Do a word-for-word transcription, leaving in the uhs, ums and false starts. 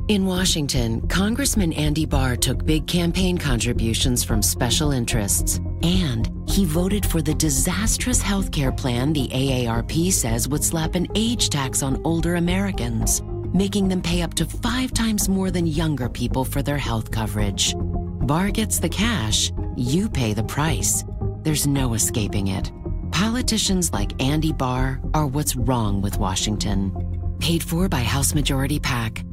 In Washington, Congressman Andy Barr took big campaign contributions from special interests, and he voted for the disastrous health care plan the A A R P says would slap an age tax on older Americans, making them pay up to five times more than younger people for their health coverage. Barr gets the cash, you pay the price. There's no escaping it. Politicians like Andy Barr are what's wrong with Washington. Paid for by House Majority PAC.